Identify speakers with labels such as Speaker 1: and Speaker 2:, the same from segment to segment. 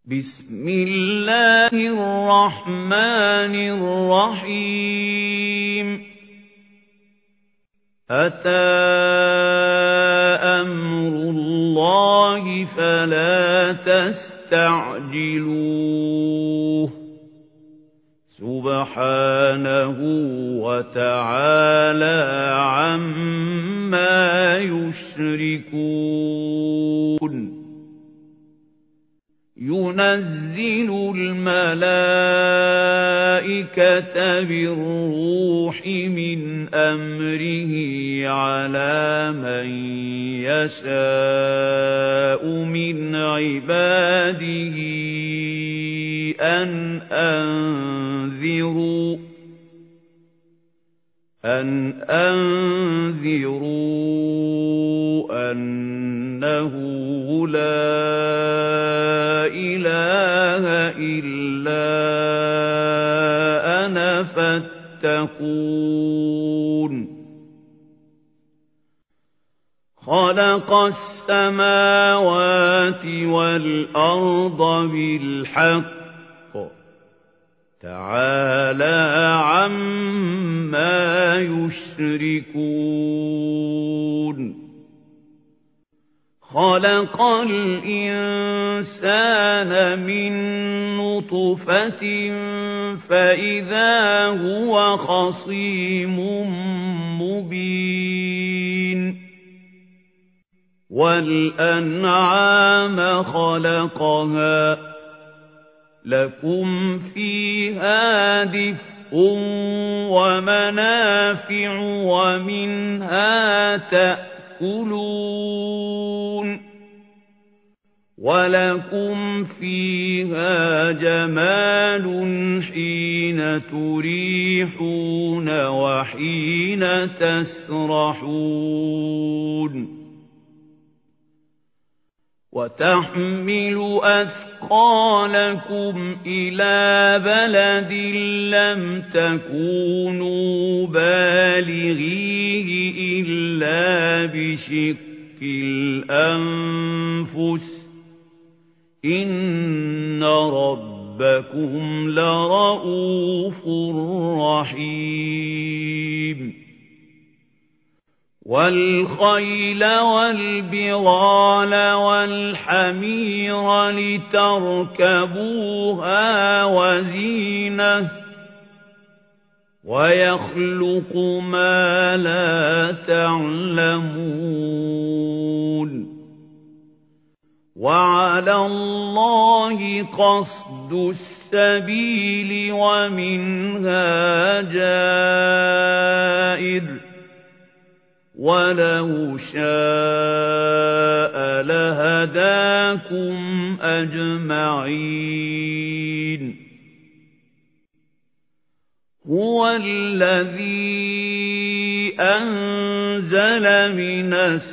Speaker 1: بسم الله الرحمن الرحيم أتى أمر الله فلا تستعجلوه سبحانه وتعالى عما يشركون ينزل الملائكة بالروح من أمره على من يشاء من عباده أن أنذروا أنه لا إله إلا أنا فاتقون خلق السماوات والأرض بالحق تعالى عما يشركون خلق الإنسان من نطفة فإذا هو خصيم مبين والأنعام خلقها لكم فيها دفء ومنافع ومنها تأكلون ولكم فيها جمال حين تريحون وحين تسرحون وتحمل أثقالكم إلى بلد لم تكونوا بالغيه إلا بشق الأنفس إن ربكم لرؤوف رحيم والخيل والبغال والحمير لتركبوها وزينة ويخلق ما لا تعلمون وعلى الله قصد السبيل ومنها جائر ولو شاء لهداكم أجمعين هو الذي أنزل من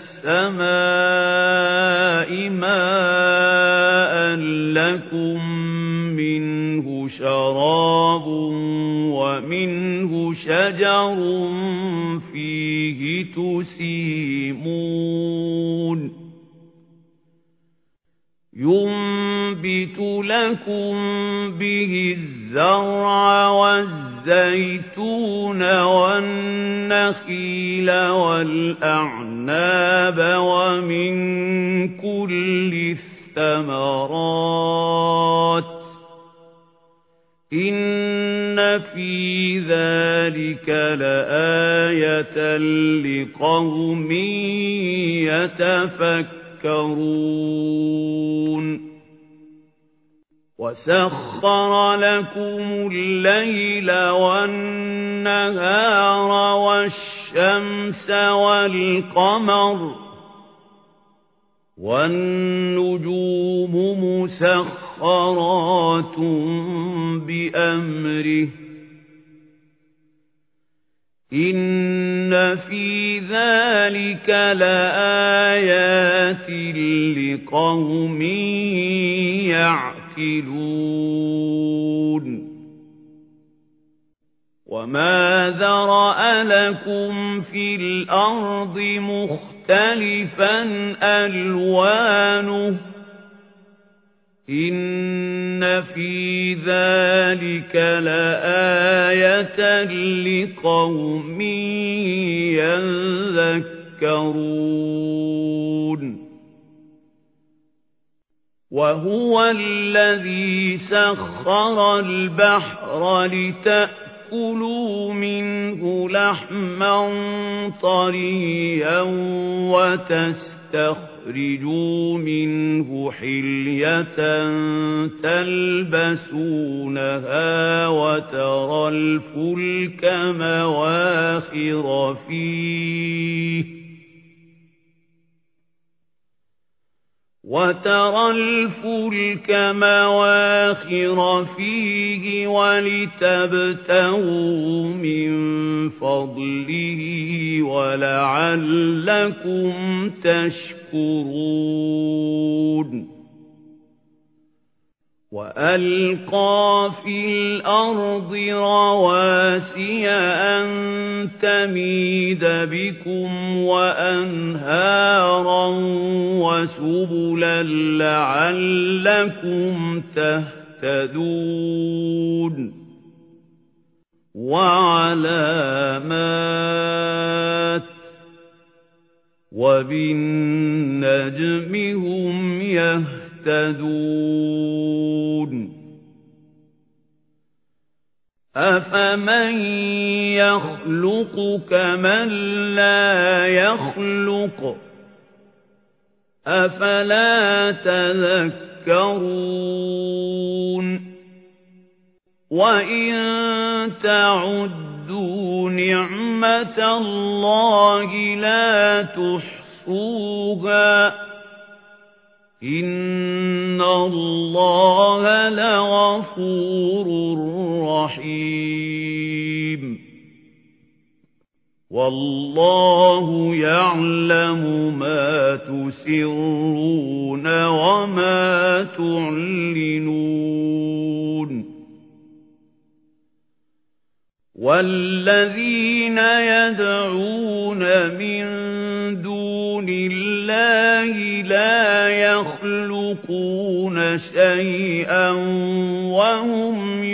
Speaker 1: السماء ماء لكم منه شراب ومنه شجر فيه تسيمون ينبت لكم به الزرع والزيتون والنخيل والأعناب ومن كل الثمرات إن في ذلك لآية لقوم يتفكرون وسخر لكم الليل والنهار والشمس والقمر والنجوم مسخرات بأمره إن في ذلك لآيات لقوم يعقلون وما ذرأ لكم في الأرض مختلفا ألوانه إن إِنَّ فِي ذَلِكَ لَآيَةً لِقَوْمٍ يَذَّكَّرُونَ وَهُوَ الَّذِي سَخَّرَ الْبَحْرَ لِتَأْكُلُوا مِنْهُ لَحْمًا طَرِيًّا وَتَسْتَخْرِجُوا مِنْهُ حِلْيَةً تَلْبَسُونَهَا وَتَرَى الْفُلْكَ مَوَاخِرَ فِيهِ وَلِتَبْتَغُوا مِنْ فَضْلِهِ وَلَعَلَّكُمْ تَشْكُرُونَ وَأَلْقَى فِي الْأَرْضِ رَوَاسِيَ أَن تَمِيدَ بِكُمْ وَأَنْهَارًا وَسُبُلًا لَّعَلَّكُمْ تَهْتَدُونَ وَعَلَامَاتٍ وَبِالنَّجْمِ هُمْ يَهْتَدُونَ أَفَمَن يَخْلُقُ كَمَن لَّا يَخْلُقُ أَفَلَا تَذَكَّرُونَ وَإِن تَعُدُّوا نِعْمَةَ اللَّهِ لَا تُحْصُوهَا إِنَّ اللَّهَ لَغَفُورٌ رَّحِيمٌ وَاللَّهُ يَعْلَمُ مَا تُسِرُّونَ وَمَا تُعْلِنُونَ وَالَّذِينَ يَدْعُونَ مِن دُونِ اللَّهِ لَا يَخْلُقُونَ شَيْئًا وَهُمْ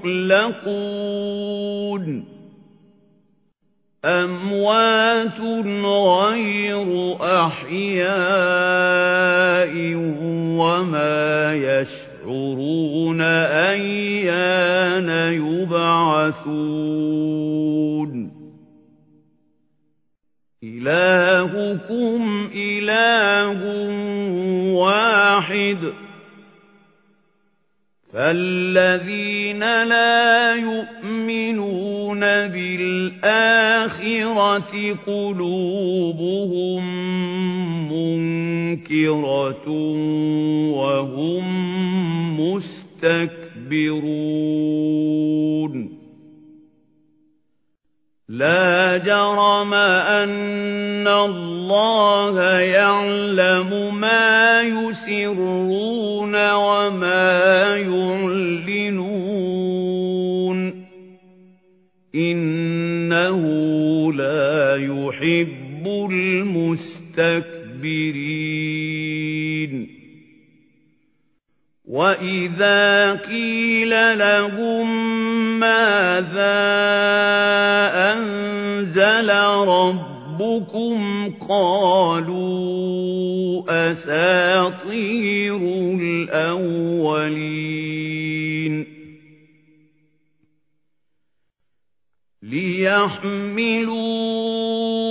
Speaker 1: يُخْلَقُونَ أَمْوَاتٌ غَيْرُ أَحْيَاءٍ وَمَا يَشْعُرُونَ أَيَّانَ يُبْعَثُونَ إِلَٰهُكُمْ إِلَٰهٌ وَاحِدٌ فَالَّذِينَ لَا يُؤْمِنُونَ بِالْآخِرَةِ قُلُوبُهُم مُّنكِرَةٌ وَهُم مُسْتَكْبِرُونَ لَا جَرَمَ أَنَّ اللَّهَ يَعْلَمُ مَا يُسِرُّونَ وَمَا يُعْلِنُونَ إِنَّهُ لَا يُحِبُّ الْمُسْتَكْبِرِينَ وَإِذَا قِيلَ لَهُم مَّاذَا أَنزَلَ رَبُّكُمْ قَالُوا أَسَاطِيرُ الْأَوَّلِينَ لِيَحْمِلُوا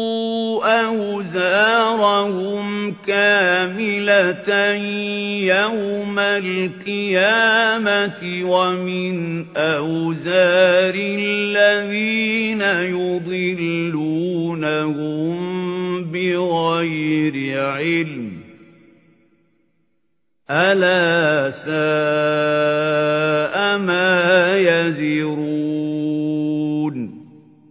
Speaker 1: أَوْزَارَهُمْ كَامِلَةً يَوْمَ الْقِيَامَةِ وَمِنْ أَوْزَارِ الَّذِينَ يُضِلُّونَهُم بِغَيْرِ عِلْمٍ أَلَا سَاءَ مَا يَزِرُونَ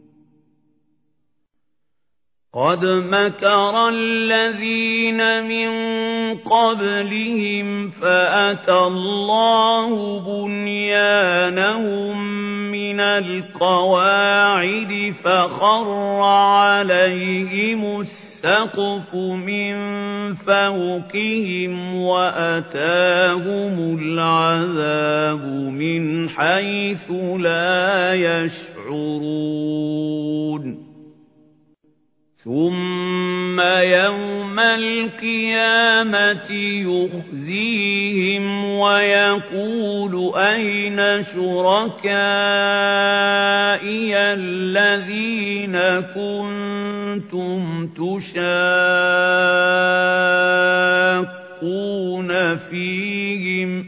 Speaker 1: قَدْ مَكَرَ الَّذِينَ مِن قَبْلِهِمْ فَأَتَى اللَّهُ بُنْيَانَهُم مِّنَ الْقَوَاعِدِ فَخَرَّ عَلَيْهِمُ السقف من فوقهم وأتاهم العذاب من حيث لا يشعرون ثم يوم القيامة يخزيهم ويقول أين شركائي الذين كنتم تشاقون فيهم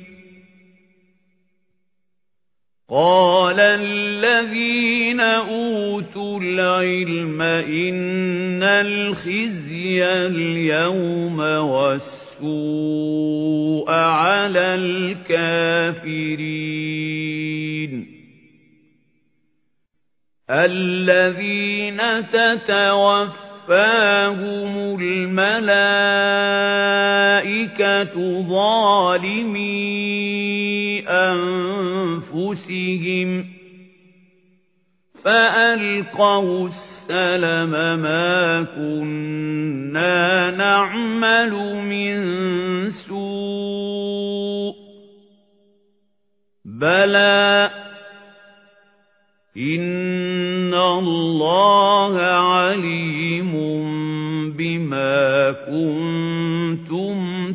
Speaker 1: قال الذين أوتوا العلم إن الخزي اليوم والسوء على الكافرين الذين تتوفاهم الملائكة ظالمي أنفسهم فألقوا السلم ما كنا نعمل من سوء بلى إن الله عليم بما كنتم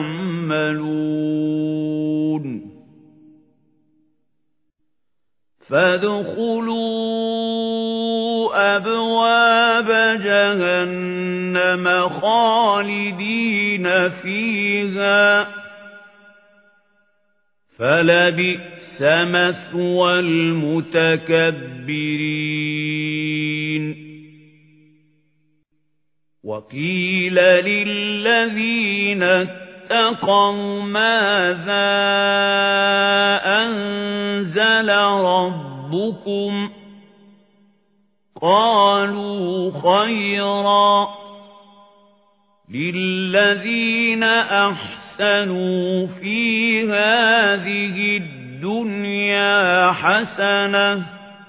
Speaker 1: تعملون فادخلوا أبواب جهنم خالدين فيها فلبئس مثوى المتكبرين وقيل للذين اتقوا ماذا أنزل ربكم قالوا خيرا للذين أحسنوا في هذه الدنيا حسنة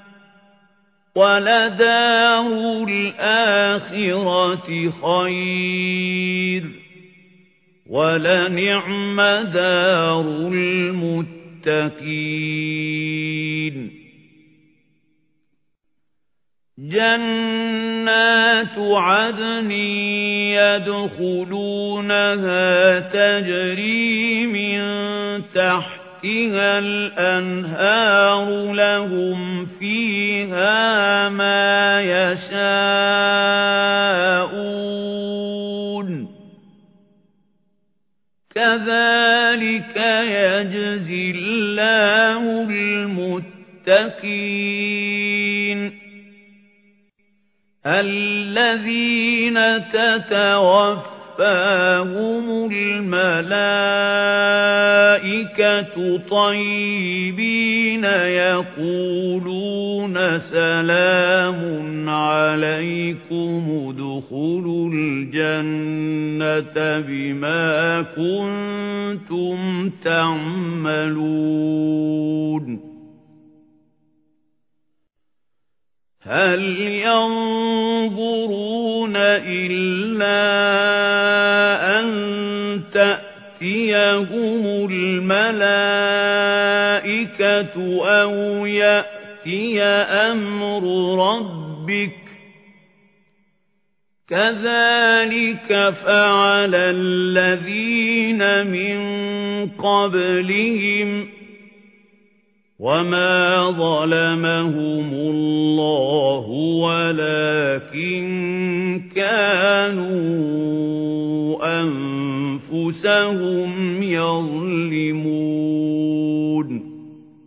Speaker 1: ولدار الآخرة خير ولنعم دار المتقين جنات عدن يدخلونها تجري من تحتها الأنهار لهم فيها ما يشاءون كذلك يجزي الله المتقين الذين تتوفاهم الملائكة طيبين يقولون سلام عليكم ادخلوا الجنة بما كنتم تعملون هل ينظرون إلا أن تأتيهم الملائكة أو يأتي أمر ربك كذلك فعل الذين من قبلهم وما ظلمهم الله ولكن كانوا أنفسهم يظلمون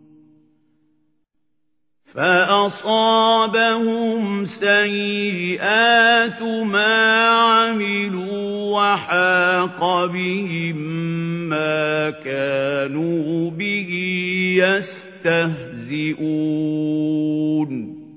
Speaker 1: فأصابهم سيئات ما عملوا وحاق بهم ما كانوا به يستهزئون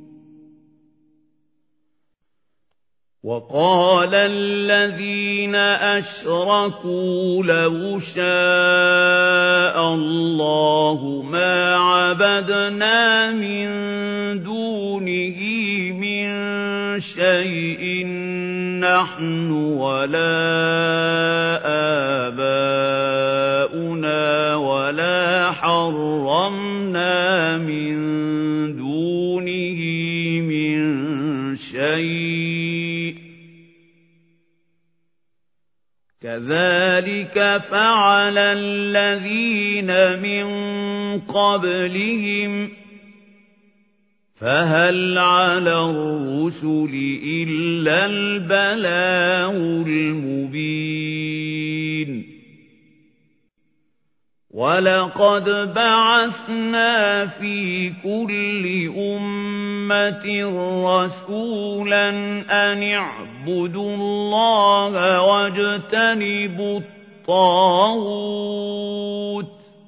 Speaker 1: وقال الذين أشركوا لو شاء الله ما عبدنا من دونه من شيء نحن نحن ولا آباؤنا ولا حرمنا من دونه من شيء كذلك فعل الذين من قبلهم فهل على الرسل إلا البلاغ المبين ولقد بعثنا في كل أمة رسولا أن اعبدوا الله واجتنبوا الطاغوت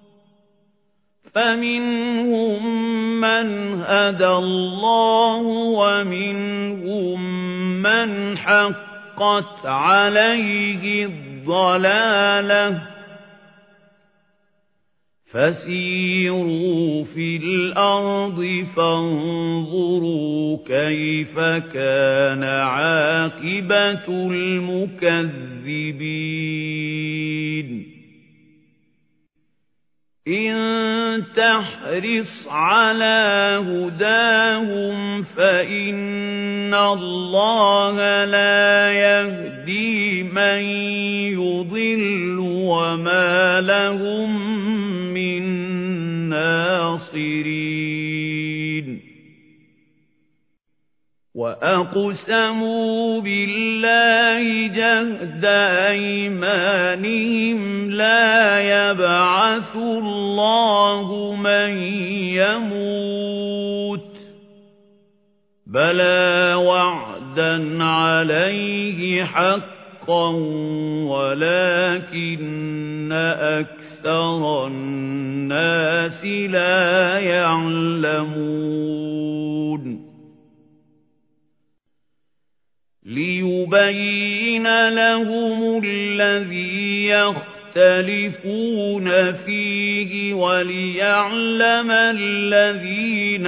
Speaker 1: فمنهم من هدى الله ومنهم من حقت عليه الضلالة فسيروا في الأرض فانظروا كيف كان عاقبة المكذبين إن تحرص على هداهم فإن الله لا يهدي من يضل وما لهم من ناصرين وأقسموا بالله جهد أيمانهم لا يبعث الله من يموت بلى وعدا عليه حقا ولكن أكثر الناس لا يعلمون ليبين لهم الذي يختلفون فيه وليعلم الذين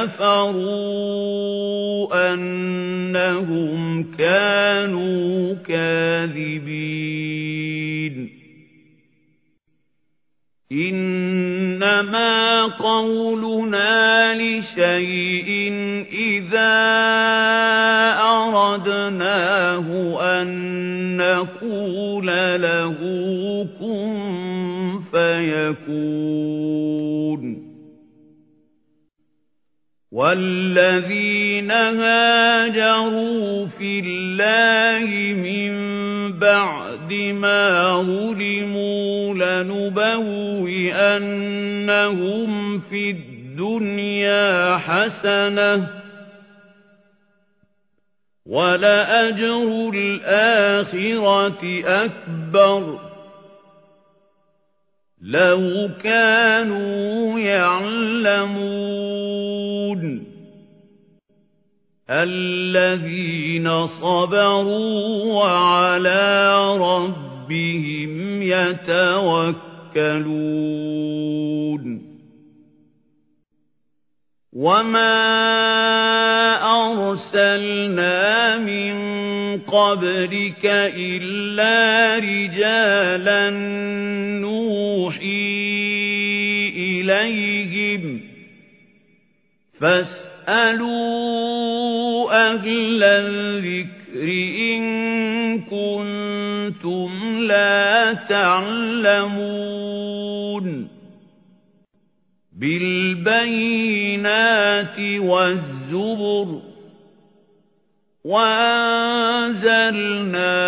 Speaker 1: كفروا أنهم كانوا كاذبين إنما قولنا لشيء إذا أردناه أن نقول له كن فيكون والذين هاجروا في الله من بعد ما ظلموا لنبوئنهم في الدنيا حسنة ولأجر الآخرة أكبر لو كانوا يعلمون الذين صبروا وعلى ربهم يتوكلون وما أرسلنا من قبلك إلا رجالا نوحي إليهم فاسألوا أهل الذكر إن كنتم لا تعلمون بالبينات والزبر وأنزلنا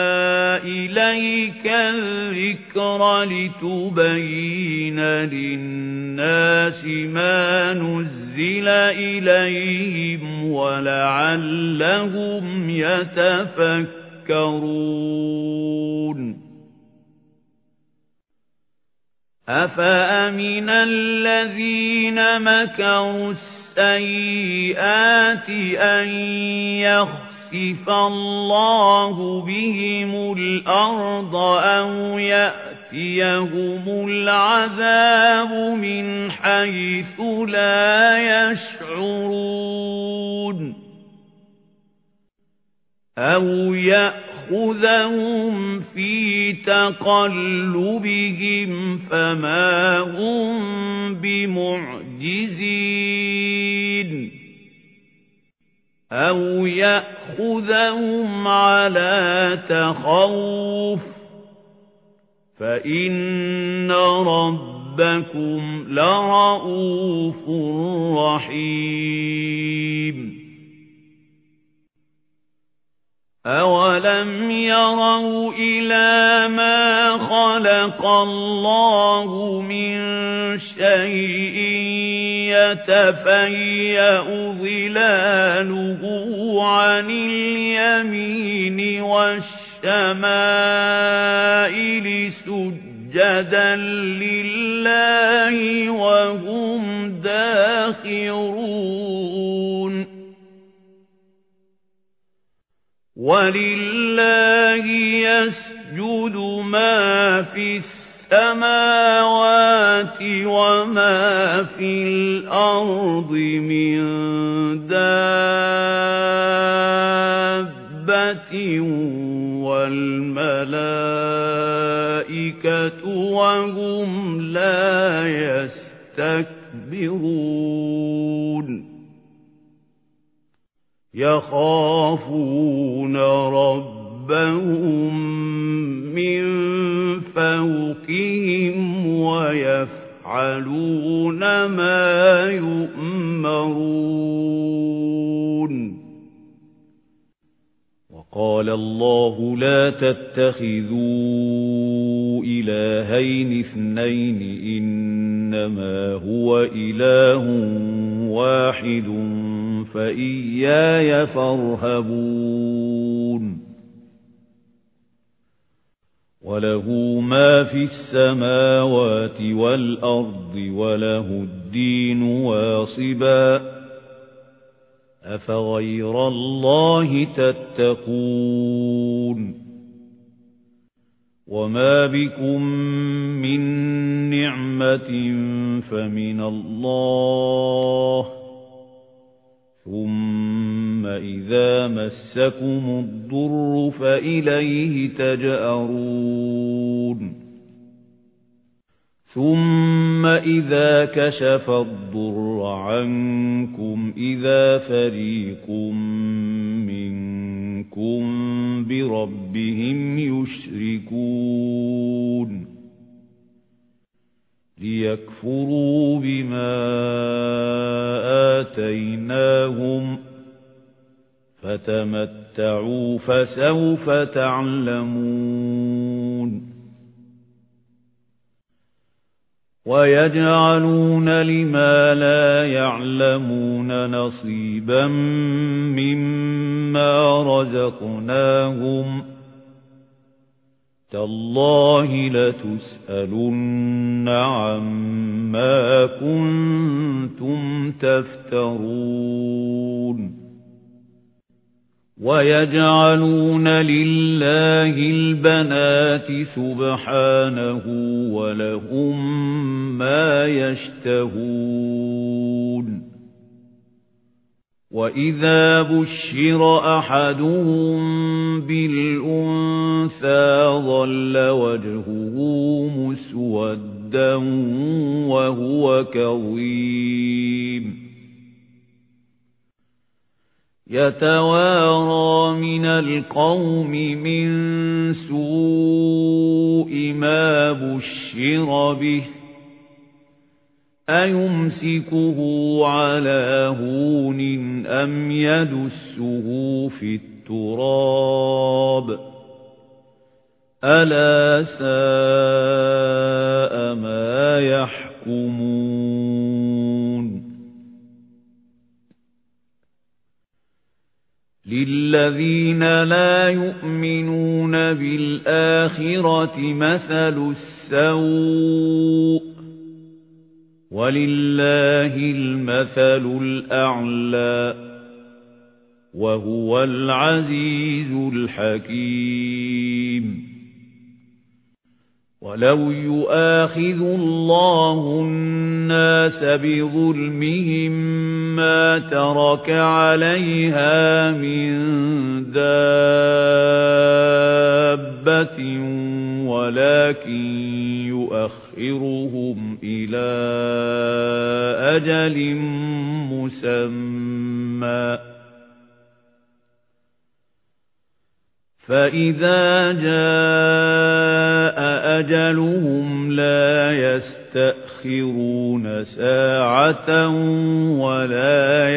Speaker 1: إليك الذكر لتبين للناس ما نزل إليهم ولعلهم يتفكرون أفأمن الذين مكروا السيئات أن يخسف الله بهم الأرض أو يأتيهم العذاب من حيث لا يشعرون أَوْ يَأْخُذَهُمْ فِي تَقَلُّبِهِمْ فَمَا هُمْ بِمُعْجِزِينَ أَوْ يَأْخُذَهُمْ عَلَى تَخَوُّفٍ فَإِنَّ رَبَّكُمْ لَرَءُوفٌ رَحِيمٌ أَوَلَمْ يَرَوْا إِلَى مَا خَلَقَ اللَّهُ مِنْ شَيْءٍ يَتَفَيَّأُ ظِلَالُهُ عَنِ الْيَمِينِ وَالشَّمَائِلِ سُجَّدًا لِلَّهِ وَهُمْ دَاخِرُونَ وَلِلَّهِ يَسْجُدُ مَا فِي السَّمَاوَاتِ وَمَا فِي الْأَرْضِ مِن دَابَّةٍ وَالْمَلَائِكَةُ وَهُمْ لَا يَسْتَكْبِرُونَ يَخَافُونَ رَبَّهُم مِّن فَوْقِهِمْ وَيَفْعَلُونَ مَا يُؤْمَرُونَ وَقَالَ اللَّهُ لَا تَتَّخِذُوا إِلَٰهَيْنِ اثْنَيْنِ إِنَّمَا هُوَ إِلَٰهٌ وَاحِدٌ فَإِيَّايَ فَارْهَبُونِ وَلَهُ مَا فِي السَّمَاوَاتِ وَالْأَرْضِ وَلَهُ الدِّينُ وَاصِبًا أَفَغَيْرَ اللَّهِ تَتَّقُونَ وَمَا بِكُم مِّن نِّعْمَةٍ فَمِنَ اللَّهِ ثُمَّ إِذَا مَسَّكُمُ الضُّرُّ فَإِلَيْهِ تَجْأَرُونَ ثُمَّ إِذَا كَشَفَ الضُّرَّ عَنكُمْ إِذَا فَرِيقٌ مِّنكُم بِرَبِّهِمْ يُشْرِكُونَ لِيَكْفُرُوا بِمَا آتَيْنَاهُمْ فَتَمَتَّعُوا فَسَوْفَ تَعْلَمُونَ وَيَجْعَلُونَ لِمَا لَا يَعْلَمُونَ نَصِيبًا مِّمَّا رَزَقْنَاهُمْ تَاللَّهِ لَتُسْأَلُنَّ عَمَّا كُنتُمْ تَفْتَرُونَ وَيَجْعَلُونَ لِلَّهِ الْبَنَاتِ سُبْحَانَهُ وَلَهُم مَّا يَشْتَهُونَ وَإِذَا بُشِّرَ أَحَدُهُم بِالْأُنثَىٰ ظَلَّ وَجْهُهُ مُسْوَدًّا وَهُوَ كَظِيمٌ يَتَوَارَىٰ مِنَ الْقَوْمِ مِن سُوءِ مَا بُشِّرَ بِهِ أَيُمْسِكُهُ عَلَىٰ هُونٍ أَمْ يَدُسُّهُ فِي التُّرَابِ أَلَا سَاءَ مَا يَحْكُمُونَ لِلَّذِينَ لَا يُؤْمِنُونَ بِالْآخِرَةِ مَثَلُ السَّوْءِ وَلِلَّهِ الْمَثَلُ الْأَعْلَى وَهُوَ الْعَزِيزُ الْحَكِيمُ وَلَوْ يُؤَاخِذُ اللَّهُ النَّاسَ بِظُلْمِهِمْ مَا تَرَكَ عَلَيْهَا مِن دَابَّةٍ وَلَكِن يُؤَخِّرُهُمْ إِلَى أَجَلٍ مُّسَمًّى فَإِذَا جَاءَ أَجَلُهُمْ لَا يَسْتَأْخِرُونَ سَاعَةً وَلَا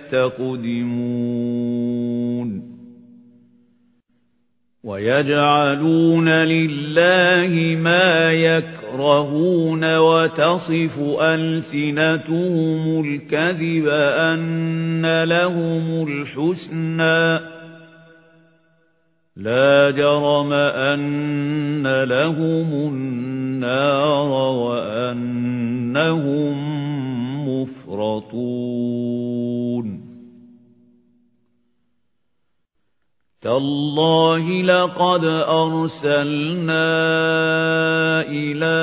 Speaker 1: يَسْتَقْدِمُونَ وَيَجْعَلُونَ لِلَّهِ مَا يَكْرَهُونَ وَتَصِفُ أَلْسِنَتُهُمُ الْكَذِبَ أَنَّ لَهُمُ الْحُسْنَى لَا جَرَمَ أَنَّ لَهُمُ النَّارَ وَأَنَّهُمْ مُفْرَطُونَ تَاللَّهِ لَقَدْ أَرْسَلْنَا إِلَى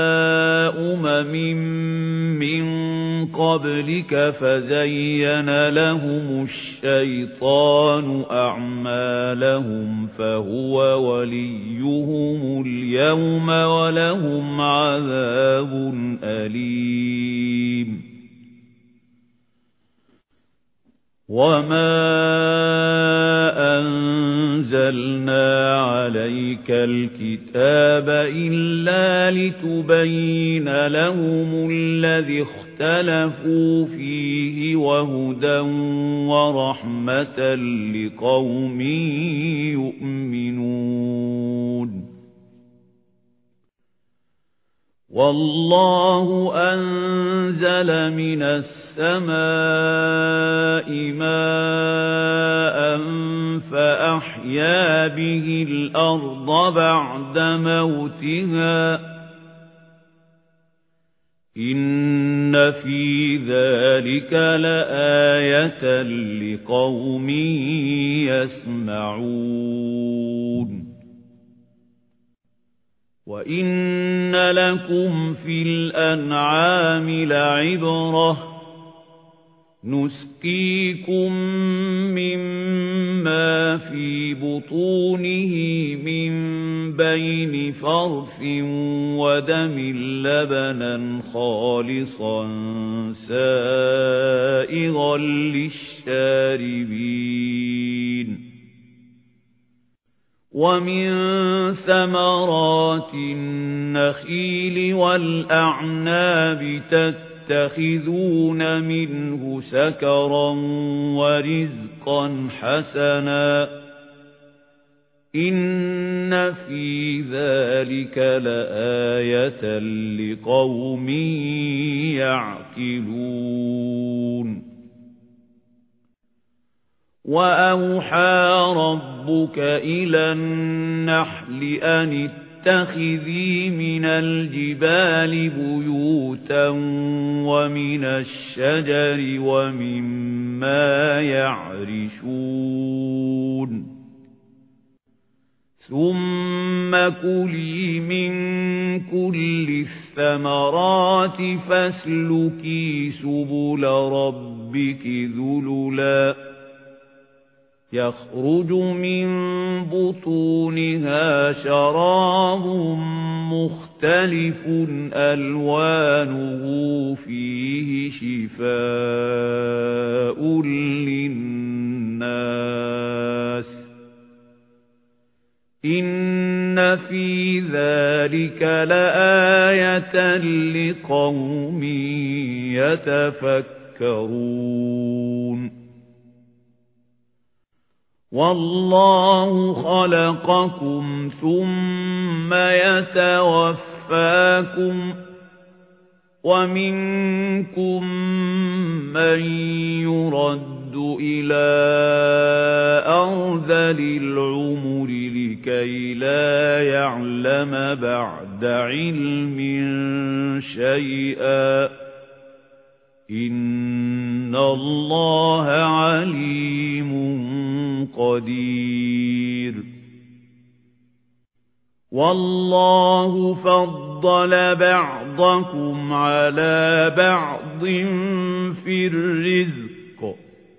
Speaker 1: مِن قَبْلِكَ فَزَيَّنَ لَهُمُ الشَّيْطَانُ أَعْمَالَهُمْ فَهُوَ وَلِيُّهُمُ الْيَوْمَ وَلَهُمْ عَذَابٌ أَلِيمٌ وَمَا أَنزَلْنَا عَلَيْكَ الْكِتَابَ إِلَّا لِتُبَيِّنَ لَهُمُ الَّذِي اخْتَلَفُوا فِيهِ وَهُدًى وَرَحْمَةً لِقَوْمٍ يُؤْمِنُونَ وَاللَّهُ أَنزَلَ مِنَ السَّمَاءِ مَاءً فَأَحْيَا بِهِ الْأَرْضَ بَعْدَ مَوْتِهَا إِنَّ فِي ذَلِكَ لَآيَةً لِقَوْمٍ يَسْمَعُونَ وَإِنَّ لَكُمْ فِي الْأَنْعَامِ لَعِبْرَةً نُسْقِيكُم مِّمَّا فِي بُطُونِهِ مِن بَيْنِ فَرْثٍ وَدَمٍ لَّبَنًا خَالِصًا سَائِغًا لِّلشَّارِبِينَ وَمِن ثَمَرَاتِ النَّخِيلِ وَالْأَعْنَابِ تَتَّخِذُونَ مِنْهُ سَكَرًا وَرِزْقًا حَسَنًا إِنَّ فِي ذَلِكَ لَآيَةً لِقَوْمٍ يَعْقِلُونَ وَأَوْحَى رَبُّكَ إِلَى النَّحْلِ أَنِ اتَّخِذِي مِنَ الْجِبَالِ بُيُوتًا وَمِنَ الشَّجَرِ وَمِمَّا يَعْرِشُونَ ثُمَّ كُلِي مِن كُلِّ الثَّمَرَاتِ فَاسْلُكِي سُبُلَ رَبِّكِ ذُلُلًا يَخْرُجُ مِن بُطُونِهَا شَرَابٌ مُخْتَلِفٌ أَلْوَانُهُ فِيهِ شِفَاءٌ لِّلنَّاسِ إِنَّ فِي ذَلِكَ لَآيَةً لِقَوْمٍ يَتَفَكَّرُونَ وَاللَّهُ خَلَقَكُمْ ثُمَّ يَتَوَفَّاكُمْ وَمِنكُم مَّن يُرَدُّ إِلَى أَرْذَلِ الْعُمُرِ لِكَيْ لَا يَعْلَمَ بَعْدَ عِلْمٍ شَيْئًا إِنَّ اللَّهَ عَلِيمٌ قدير والله فضل بَعْضَكُمْ عَلَى بَعْضٍ فِي الرِّزْقِ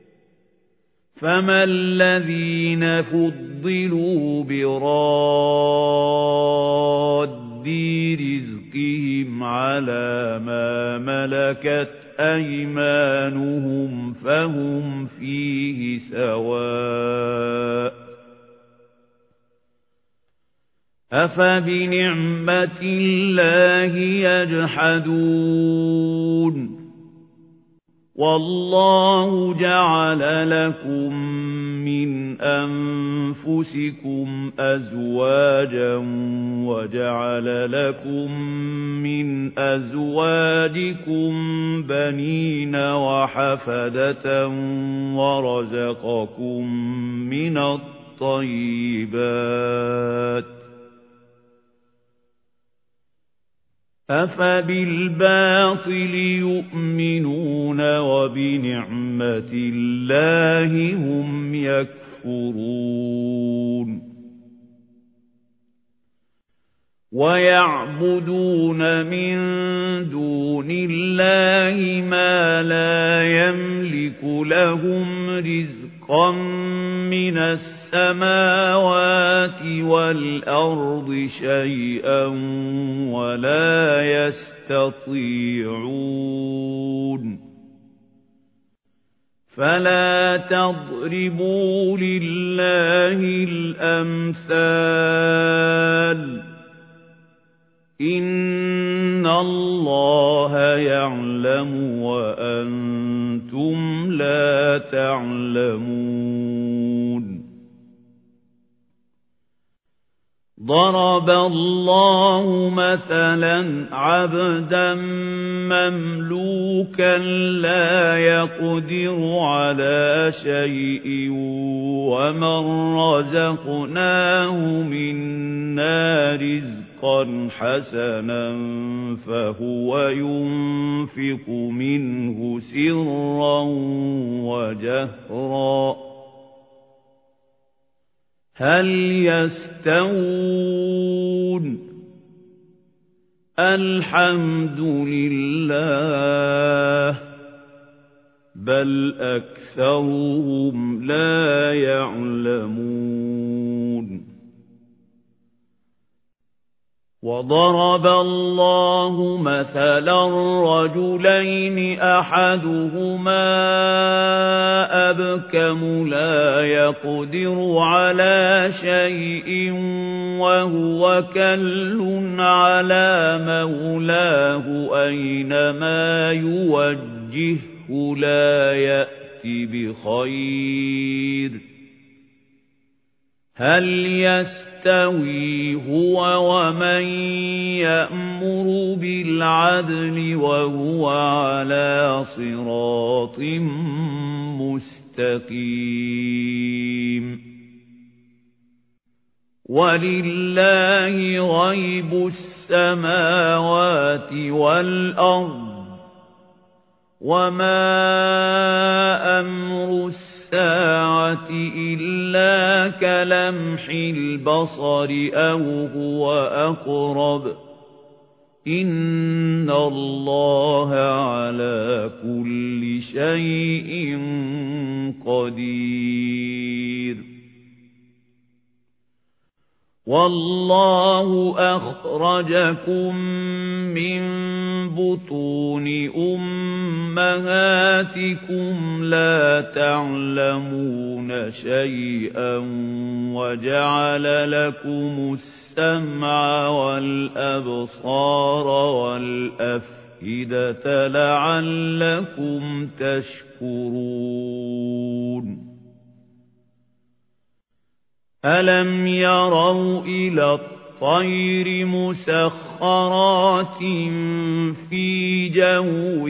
Speaker 1: فَمَا الَّذِينَ فُضِّلُوا بِرَادِّ رِزْقِهِمْ عَلَى مَا مَلَكَتْ أَيْمَانُهُمْ فَهُمْ فِيهِ سَوَاءٌ أَفَبِنِعْمَةِ اللَّهِ يَجْحَدُونَ وَاللَّهُ جَعَلَ لَكُم مِّنْ أَنفُسِكُمْ أَزْوَاجًا وَجَعَلَ لَكُم مِّنْ أَزْوَاجِكُم بَنِينَ وَحَفَدَةً وَرَزَقَكُم مِّنَ الطَّيِّبَاتِ أَفَبِالْبَاطِلِ يُؤْمِنُونَ وَبِنِعْمَةِ اللَّهِ هُمْ يَكْفُرُونَ وَيَعْبُدُونَ مِن دُونِ اللَّهِ مَا لَا يَمْلِكُ لَهُمْ رِزْقًا مِّنَ السَّمَاوَاتِ وَالْأَرْضِ شَيْئًا وَلَا يَسْتَطِيعُونَ فَلَا تَضْرِبُوا لِلَّهِ الْأَمْثَالَ إِنَّ اللَّهَ يَعْلَمُ وَأَنْتُمْ لَا تَعْلَمُونَ ضَرَبَ اللَّهُ مَثَلًا عَبْدًا مَّمْلُوكًا لَّا يَقْدِرُ عَلَىٰ شَيْءٍ وَمَن رَّزَقْنَاهُ مِنَّا رِزْقًا حَسَنًا فَهُوَ يُنفِقُ مِنْهُ سِرًّا وَجَهْرًا هَلْ يَسْتَوُونَ الْحَمْدُ لِلَّهِ بَلْ أَكْثَرُهُمْ لَا يَعْلَمُونَ وَضَرَبَ اللَّهُ مَثَلًا رَّجُلَيْنِ أَحَدُهُمَا أَبْكَمُ لَا يَقْدِرُ عَلَىٰ شَيْءٍ وَهُوَ كَلٌّ عَلَىٰ مَوْلَاهُ أَيْنَمَا يُوَجِّههُّ لَا يَأْتِ بِخَيْرٍ هَلْ يَسْتَوِي هُوَ وَمَن يَأْمُرُ بِالْعَدْلِ وَهُوَ عَلَى صِرَاطٍ مُسْتَقِيمٍ وَلِلَّهِ غَيْبُ السَّمَاوَاتِ وَالْأَرْضِ وَمَا أَمْرُ السَّاعَةِ إِلَّا كَلَمْحِ الْبَصَرِ أَوْ هُوَ أَقْرَبُ إِنَّ اللَّهَ عَلَى كُلِّ شَيْءٍ قَدِيرٌ وَاللَّهُ أَخْرَجَكُم مِّن بُطُونِ أُمَّهَاتِكُمْ لَا تَعْلَمُونَ شَيْئًا وَجَعَلَ لَكُمُ السَّمْعَ وَالْأَبْصَارَ وَالْأَفْئِدَةَ لَعَلَّكُمْ تَشْكُرُونَ أَلَمْ يَرَوْا إِلَى الطَّيْرِ مُسَخَّرَاتٍ فِي جَوِّ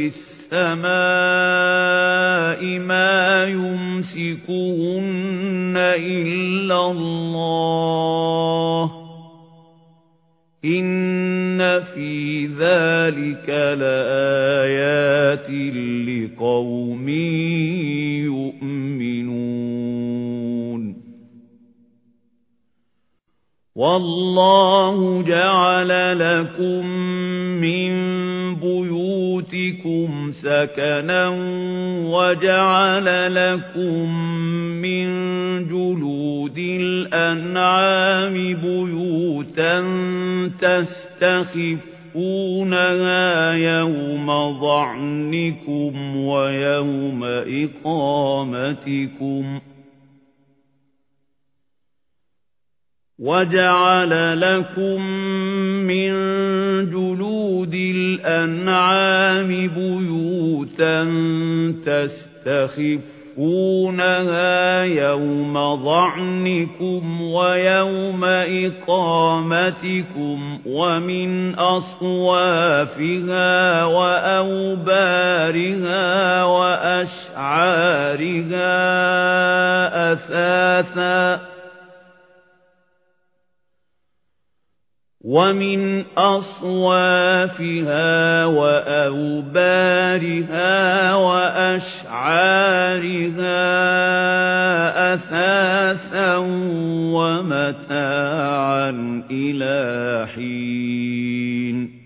Speaker 1: السَّمَاءِ مَا يُمْسِكُهُنَّ إِلَّا اللَّهُ إِنَّ فِي ذَلِكَ لَآيَاتٍ لِقَوْمٍ يُؤْمِنُونَ وَاللَّهُ جَعَلَ لَكُم مِّن بُيُوتِكُمْ سَكَنًا وَجَعَلَ لَكُم مِّن جُلُودِ الْأَنْعَامِ بُيُوتًا تَسْتَخِفُّونَهَا يَوْمَ ظَعْنِكُمْ وَيَوْمَ إِقَامَتِكُمْ وَجَعَلَ لَكُم مِّن جُلُودِ الْأَنْعَامِ بُيُوتًا تَسْتَخِفُّونَهَا يَوْمَ ظَعْنِكُمْ وَيَوْمَ إِقَامَتِكُمْ وَمِنْ أَصْوَافِهَا وَأَوْبَارِهَا وَأَشْعَارِهَا أَثَاثًا وَمِنْ أَصْوَافِهَا وَأَوْبَارِهَا وَأَشْعَارِهَا أَثَاثًا وَمَتَاعًا إِلَى حِينٍ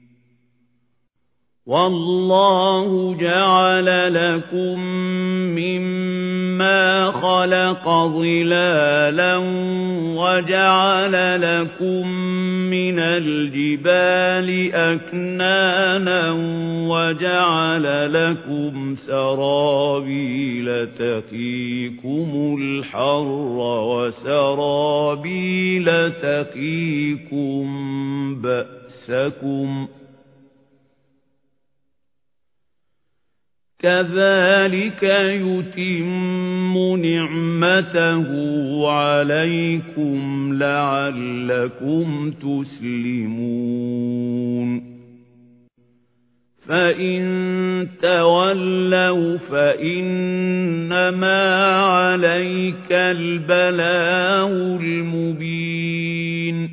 Speaker 1: وَاللَّهُ جَعَلَ لَكُم مِّمَّا خَلَقَ ظِلَالًا وَجَعَلَ لَكُم مِّنَ الْجِبَالِ أَكْنَانًا وَجَعَلَ لَكُمْ سَرَابِيلَ تَقِيكُمُ الْحَرَّ وَسَرَابِيلَ تَقِيكُم بَأْسَكُمْ كَذَلِكَ يُتِمُّ نِعْمَتَهُ عَلَيْكُمْ لَعَلَّكُمْ تُسْلِمُونَ فَإِن تَوَلَّوْا فَإِنَّمَا عَلَيْكَ الْبَلَاغُ الْمُبِينُ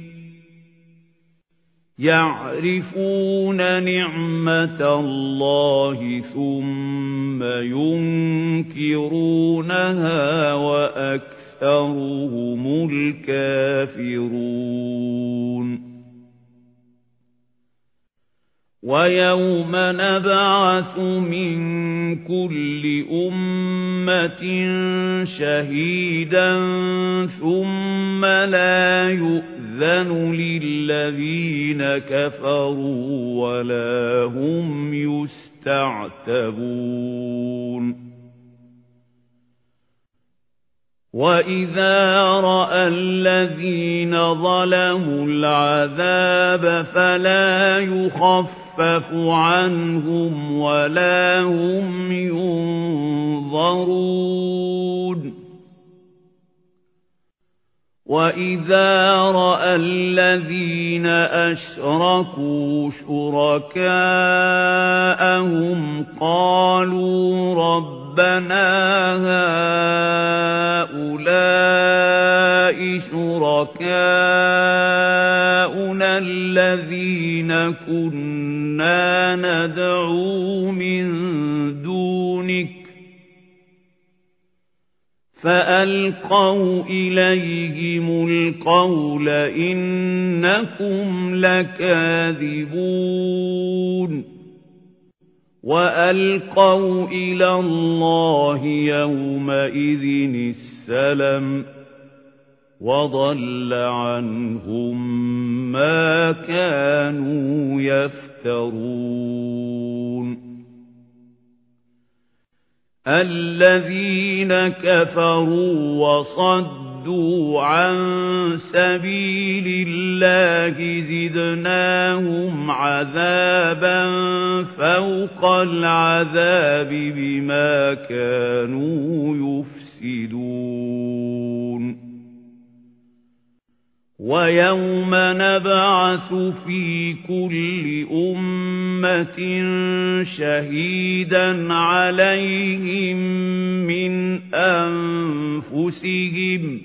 Speaker 1: يَعْرِفُونَ نِعْمَةَ اللَّهِ ثُمَّ يُنكِرُونَهَا وَأَكْثَرُهُمُ الْكَافِرُونَ وَيَوْمَ نَبْعَثُ مِنْ كُلِّ أُمَّةٍ شَهِيدًا ثُمَّ لَا يُؤْذَنُ لِلَّذِينَ كَفَرُوا وَلَا هُمْ يُسْتَعْتَبُونَ وَإِذَا رَأَى الَّذِينَ ظَلَمُوا الْعَذَابَ فَلَا يُخَفَّفُ عَنْهُمْ وَلَا هُمْ يُنظَرُونَ وَإِذَا رَأَى الَّذِينَ أَشْرَكُوا شُرَكَاءَهُمْ قَالُوا رَبَّنَا هَؤُلَاءِ شُرَكَاؤُنَا الَّذِينَ كُنَّا نَدْعُو مِن دُونِكَ فَأَلْقَوْا إِلَيْهِمُ الْقَوْلَ إِنَّكُمْ لَكَاذِبُونَ وَأَلْقَوْا إِلَى اللَّهِ يَوْمَئِذٍ السَّلَمَ وَضَلَّ عَنْهُمْ مَا كَانُوا يَفْتَرُونَ الَّذِينَ كَفَرُوا وَصَدُّوا عَن سَبِيلِ اللَّهِ زِدْنَاهُمْ عَذَابًا فَوْقَ الْعَذَابِ بِمَا كَانُوا يُفْسِدُونَ وَيَوْمَ نَبْعَثُ فِي كُلِّ أُمَّةٍ شَهِيدًا عَلَيْهِمْ مِنْ أَنفُسِهِمْ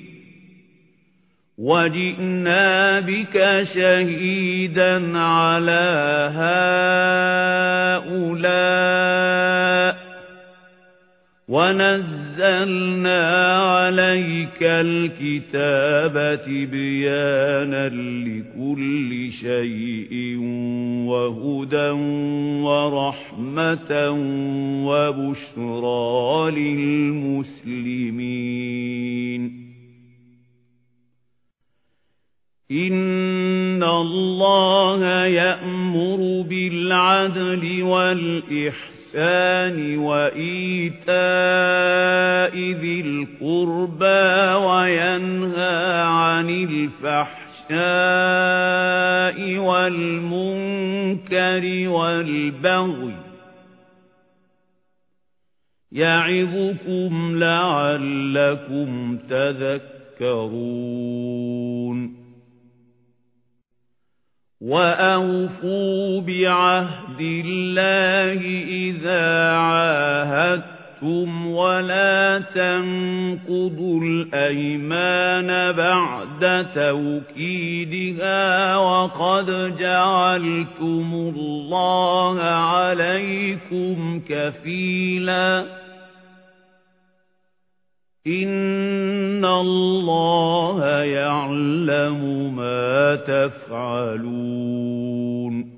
Speaker 1: وَجِئْنَا بِكَ شَهِيدًا عَلَى هَؤُلَاءِ وَنَزَّلْنَا عَلَيْكَ الْكِتَابَ تِبْيَانًا لِكُلِّ شَيْءٍ وَهُدًى وَرَحْمَةً وَبُشْرَى لِلْمُسْلِمِينَ إِنَّ اللَّهَ يَأْمُرُ بِالْعَدْلِ وَالْإِحْسَانِ وَإِيتَاءِ ذِي الْقُرْبَى وَيَنْهَى عَنِ الْفَحْشَاءِ وَالْمُنكَرِ وَالْبَغْيِ يَعِظُكُمْ لَعَلَّكُمْ تَذَكَّرُونَ وَأَوْفُوا بِعَهْدِ اللَّهِ إِذَا عَاهَدتُّمْ وَلَا تَنقُضُوا الْأَيْمَانَ بَعْدَ تَوْكِيدِهَا وَقَدْ جَعَلْتُمُ اللَّهَ عَلَيْكُمْ كَفِيلًا إِنَّ اللَّهَ يَعْلَمُ مَا تَفْعَلُونَ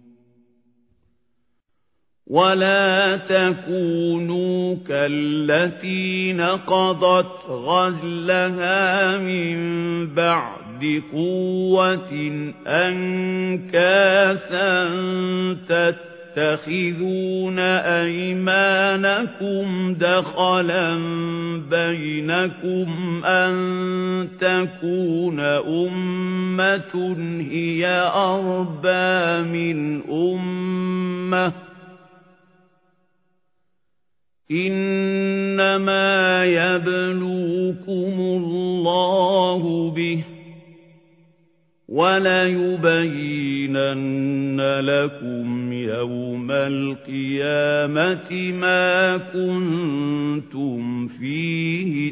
Speaker 1: وَلَا تَكُونُوا كَالَّتِي نَقَضَتْ غَزْلَهَا مِنْ بَعْدِ قُوَّةٍ أَنْكَاثًا تَتَّخِذُونَ أَيْمَانَكُمْ دَخَلًا بَيْنَكُمْ أَن تَكُونَ أُمَّةٌ هِيَ أَرْبَى مِنْ أُمَّةٍ إِنَّمَا يَبْلُوكُمُ اللَّهُ بِهِ وَلَيُبَيِّنَنَّ لَكُمْ يَوْمَ الْقِيَامَةِ مَا كُنتُمْ فِيهِ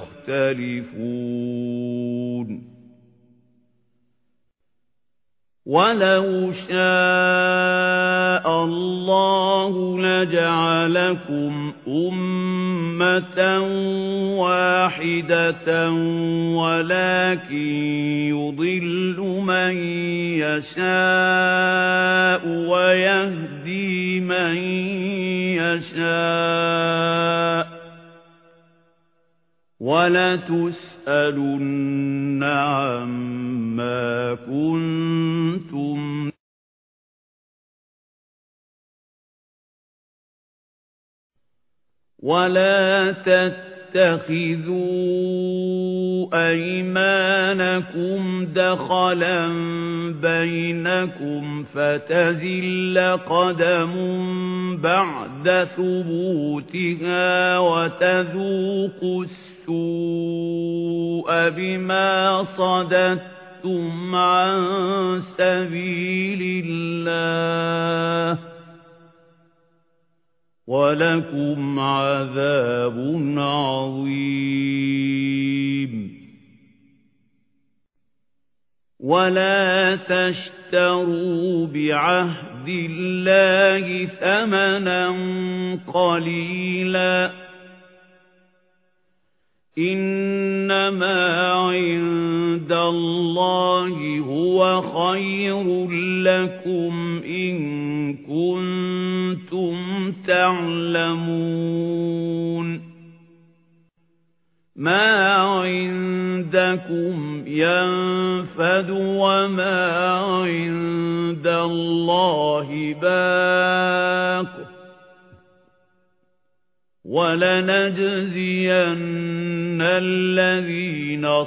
Speaker 1: تَخْتَلِفُونَ وَلَوْ شَاءَ اللَّهُ لَجَعَلَكُمْ أُمَّةً وَاحِدَةً وَلَكِن يُضِلُّ مَن يَشَاءُ وَيَهْدِي مَن يَشَاءُ وَلَتُسْأَلُنَّ عَمَّا كُنتُمْ وَلَا تَتَّخِذُوا أَيْمَانَكُمْ دَخَلًا بَيْنَكُمْ فَتَزِلَّ قَدَمٌ بَعْدَ ثُبُوتِهَا وَتَذُوقُوا السُّوءَ بِمَا صَدَدتُّمْ عَن سَبِيلِ اللَّهِ وَلَكُمْ عَذَابٌ عَظِيمٌ وَلَا تَشْتَرُوا بِعَهْدِ اللَّهِ ثَمَنًا قَلِيلًا إِنَّمَا عِندَ اللَّهِ هُوَ خَيْرٌ لَكُمْ إِن كُنتُمْ تَعْلَمُونَ مَا عِندَكُمْ يَنفَدُ وَمَا عِندَ اللَّهِ بَاقٍ وَلَنَجْزِيَنَّ الَّذِينَ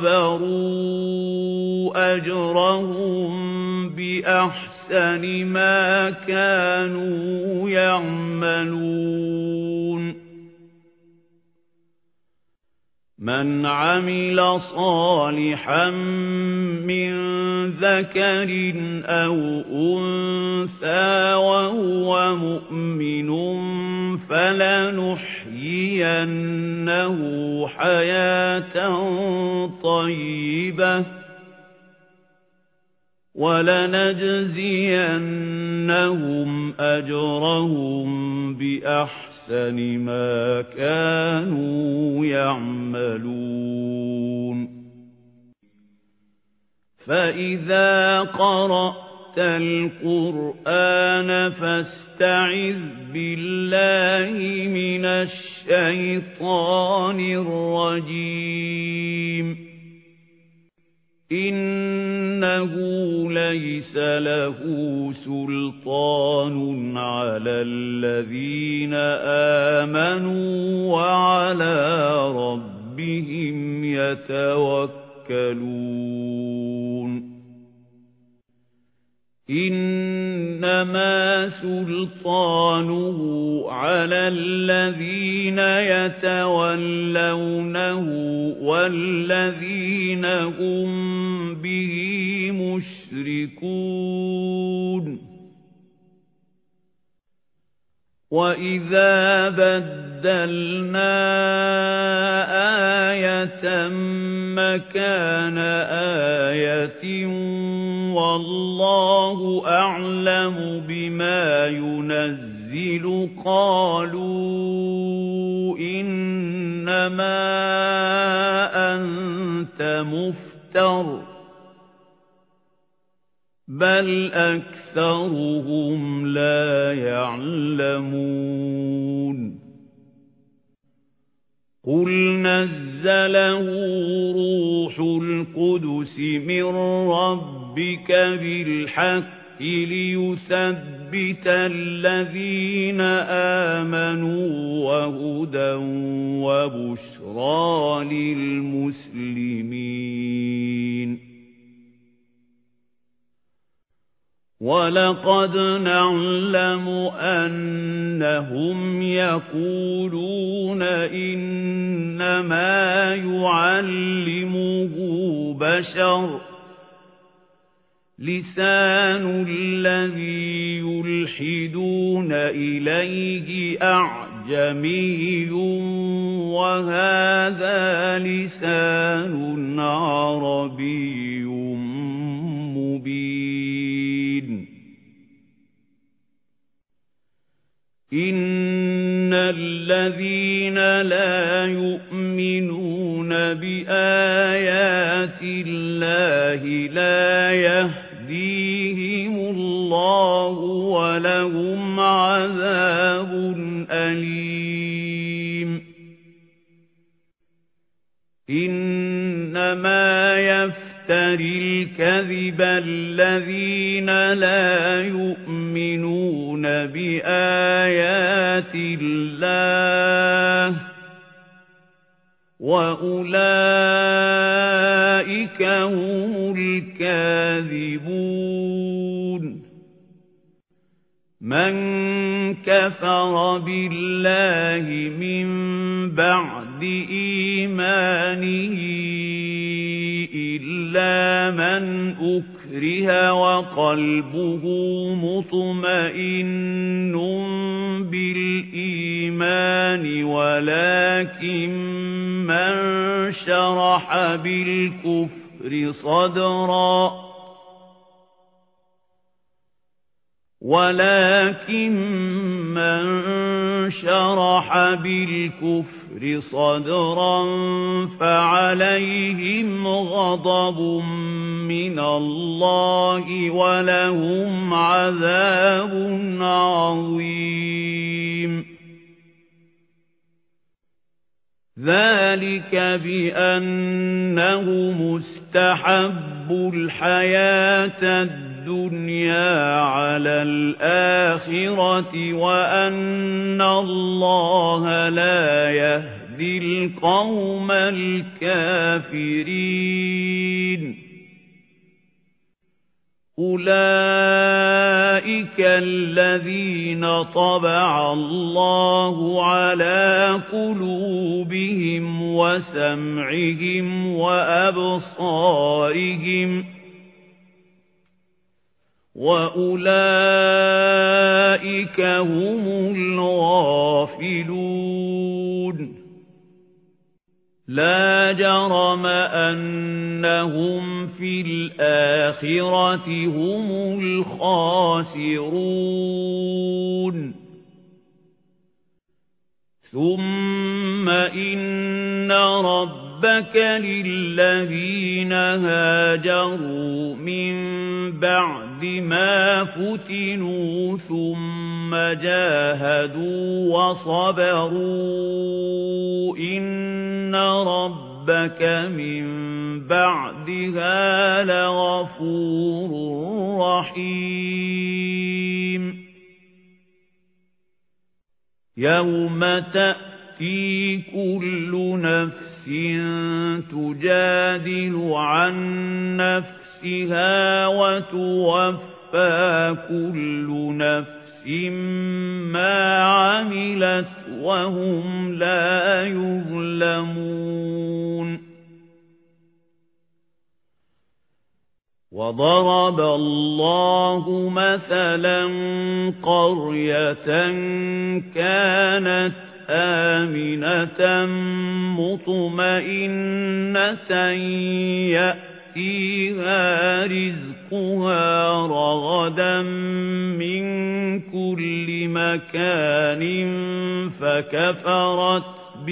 Speaker 1: صَبَرُوا أَجْرَهُم بِأَحْسَنِ مَا كَانُوا يَعْمَلُونَ مَنْ عَمِلَ صَالِحًا مِنْ ذَكَرٍ أَوْ أُنثَى وَهُوَ مُؤْمِنٌ فَلَنُحْيِيَنَّهُ حَيَاةً طَيِّبَةً وَلَنَجْزِيَنَّهُمْ أَجْرَهُم بِأَحْسَنِ مَا كَانُوا يَعْمَلُونَ فَإِذَا قَرَأْتَ الْقُرْآنَ فَاسْتَعِذْ بِاللَّهِ مِنَ الشَّيْطَانِ الرَّجِيمِ إِنَّهُ لَيْسَ لَهُ سُلْطَانٌ عَلَى الَّذِينَ آمَنُوا وَعَلَى رَبِّهِمْ يَتَوَكَّلُونَ إِنَّمَا سُلْطَانُهُ عَلَى الَّذِينَ يَتَوَلَّوْنَهُ وَالَّذِينَ هُمْ بِهِ مُشْرِكُونَ وَإِذَا بَدَّلْنَا آيَةً مَكَانَ آيَةٍ وَاللَّهُ أَعْلَمُ بِمَا يُنَزِّلُ قَالُوا إِنَّمَا أَنْتَ مُفْتَرٍ بَلْ أَكْثَرُهُمْ لَا يَعْلَمُونَ قُلْ نَزَّلَهُ رُوحُ الْقُدُسِ مِنْ رَبِّكَ بِالْحَقِّ لِيُثَبِّتَ الَّذِينَ آمَنُوا وَهُدًى وَبُشْرَى لِلْمُسْلِمِينَ وَلَقَدْ نَعْلَمُ أَنَّهُمْ يَقُولُونَ إِنَّمَا يُعَلِّمُهُ بَشَرٌ لِسَانُ الَّذِي يُلْحِدُونَ إِلَيْهِ أَعْجَمِيٌّ وَهَذَا لِسَانٌ عَرَبِيٌّ مُبِينٌ إِنَّ الَّذِينَ لَا يُؤْمِنُونَ بِآيَاتِ اللَّهِ لَا يَهْدِيهِمُ اللَّهُ وَلَهُمْ عَذَابٌ أَلِيمٌ إِنَّمَا يَفْتَرِي الْكَذِبَ الَّذِينَ لَا يُؤْمِنُونَ بِآيَاتِ اللَّهِ وَأُولَئِكَ هُمُ الْكَاذِبُونَ مَنْ كَفَرَ بِاللَّهِ مِنْ بَعْدِ إِيمَانِهِ إِلَّا مَنْ أُكْرِهَ وَقَلْبُهُ مُطْمَئِنٌّ بِالْإِيمَانِ ولكن من شرح بالكفر صدرا فعليهم غضب من الله ولهم عذاب عظيم ذلك بأنه مستحب الحياة الدنيا على الآخرة وأن الله لا يهدي القوم الكافرين أولئك الذين طبع الله على قلوبهم وسمعهم وأبصارهم وأولئك هم الغافلون لا جرم أنهم في الآخرة هم الخاسرون ثم إن ربك للذين هاجروا من بعد ما فتنوا ثم جاهدوا وصبروا إن ربك من بعدها لغفور رحيم يوم تأتي كل نفس تجادل عن نفسها وتوفى كل نفس ما عملت وهم لا يظلمون وضرب الله مثلا قرية كانت آمنة مطمئنة يأتيها رزقها رغدا من كل مكان فكفرت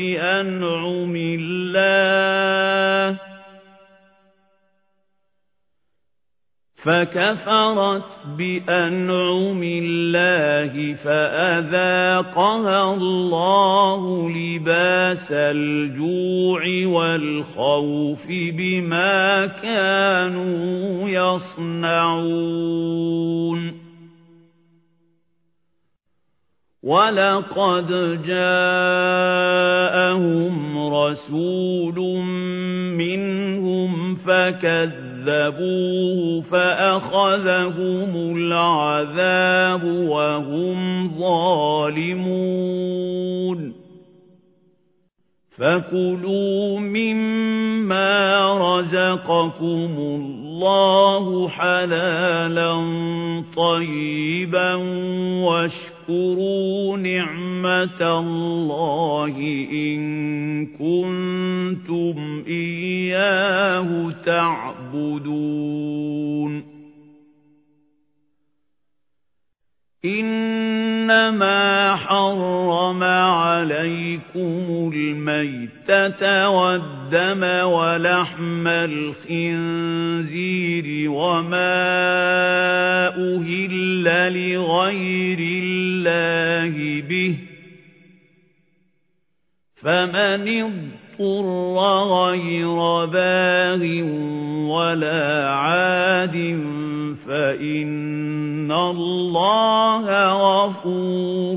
Speaker 1: بأنعم الله فأذاقها الله لباس الجوع والخوف بما كانوا يصنعون ولقد جاءهم رسول منهم فكذبوه فأخذهم العذاب وهم ظالمون فكلوا مما رزقكم الله حلالا طيبا واشكروا نعمة الله إن كنتم إياه تعبدون إنما حرم عليكم الميتة والدم ولحم الخنزير وما أهل لغير الله به فمن اضطر غير باغ ولا عاد فإن الله غفور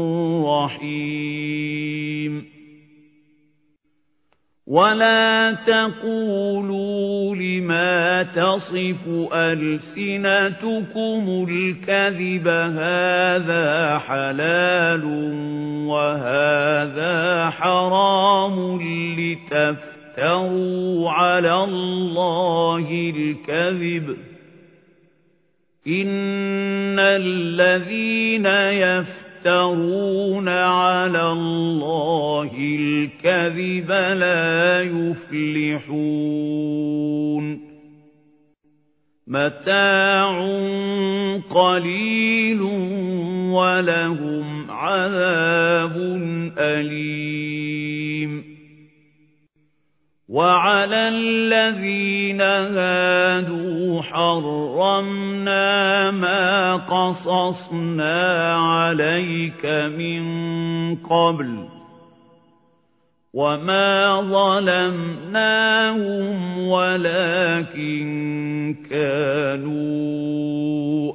Speaker 1: رحيم ولا تقولوا لما تصف ألسنتكم الكذب هذا حلال وهذا حرام لتفتروا على الله الكذب إن الذين يفترون على الله الكذب لا يفلحون متاع قليل ولهم عذاب أليم وعلى الذين هادوا حرمنا ما قصصنا عليك من قبل وما ظلمناهم ولكن كانوا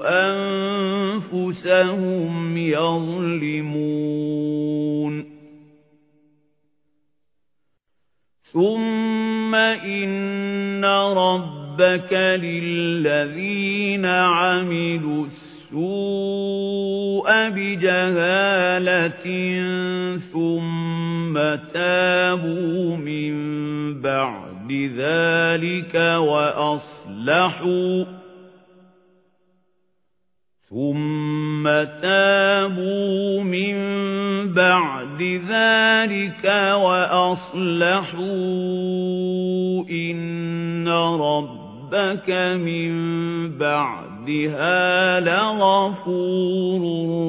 Speaker 1: أنفسهم يظلمون ثم إن ربك للذين عملوا السوء بجهالة ثم تابوا من بعد ذلك بَعْدِ ذَلِكَ وَأَصْلَحُوا إِنَّ رَبَّكَ مِن بَعْدِهَا لَغَفُورٌ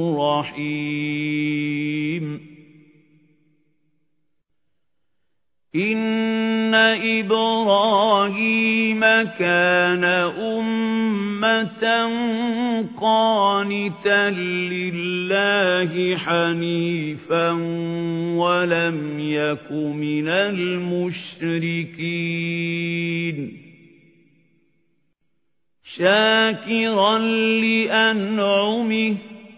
Speaker 1: رَّحِيمٌ إِنَّ إِبْرَاهِيمَ كَانَ أُمَّةً قَانِتًا لِّلَّهِ حَنِيفًا وَلَمْ يَكُ مِنَ الْمُشْرِكِينَ شَاكِرًا لِّأَنْعُمِهِ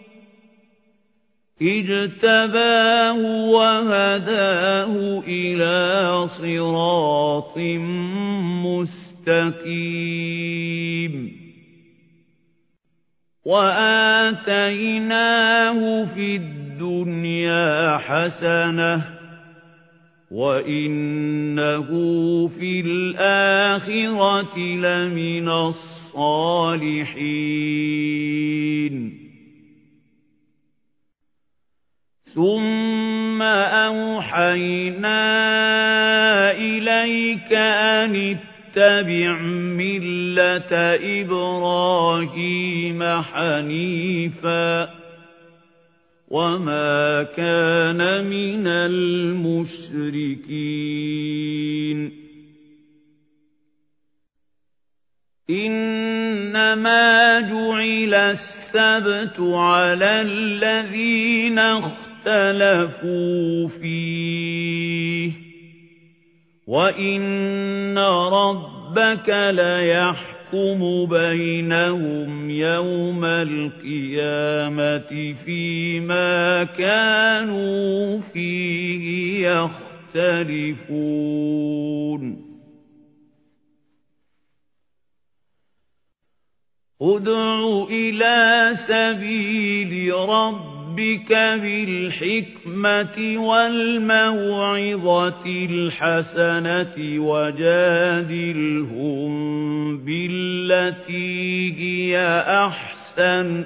Speaker 1: اجْتَبَاهُ وَهَدَاهُ إِلَى صِرَاطٍ مُسْتَقِيمٍ وَآتَيْنَاهُ فِي الدُّنْيَا حَسَنَةً وَإِنَّهُ فِي الْآخِرَةِ لَمِنَ الصَّالِحِينَ ثُمَّ أَوْحَيْنَا إِلَيْكَ أَنِ اتَّبِعْ مِلَّةَ إِبْرَاهِيمَ حَنِيفًا وَمَا كَانَ مِنَ الْمُشْرِكِينَ إِنَّمَا جُعِلَ السَّبْتُ عَلَى الَّذِينَ اخْتَلَفُوا فِيهِ وَإِنَّ رَبَّكَ لَيَحْكُمُ بَيْنَهُمْ يَوْمَ الْقِيَامَةِ فِيمَا كَانُوا فِيهِ يَخْتَلِفُونَ ادْعُ إِلَى سَبِيلِ رَبِّكَ بِالْحِكْمَةِ وَالْمَوْعِظَةِ الْحَسَنَةِ وَجَادِلْهُم بِالَّتِي هِيَ أَحْسَنُ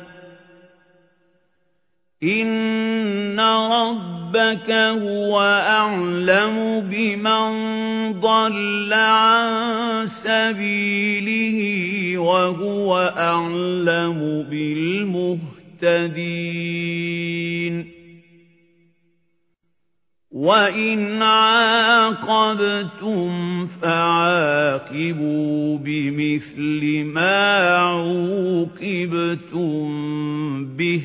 Speaker 1: إِنَّ رَبَّكَ هُوَ أَعْلَمُ بِمَنْ ضَلَّ عَن سَبِيلِهِ وَهُوَ أَعْلَمُ بِالْمُهْتَدِينَ وَإِنْ عَاقَبْتُمْ فَعَاقِبُوا بِمِثْلِ مَا عُوقِبْتُمْ بِهِ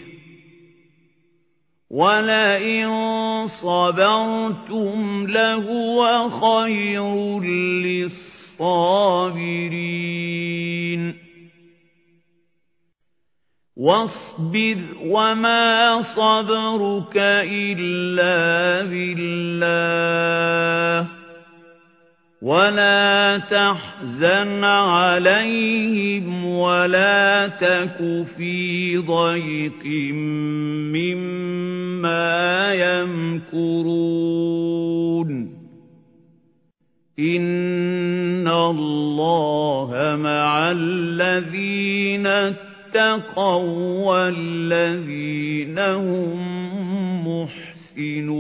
Speaker 1: وَلَئِن صَبَرْتُمْ لَهُوَ خَيْرٌ لِّلصَّابِرِينَ وَاصْبِرْ وَمَا صَبْرُكَ إِلَّا بِاللَّهِ وَلَا تَحْزَنْ عَلَيْهِمْ وَلَا تَكُ فِي ضَيْقٍ مِّمَّا يَمْكُرُونَ إِنَّ اللَّهَ مَعَ الَّذِينَ اتَّقَوْا وَالَّذِينَ هُم مُّحْسِنُونَ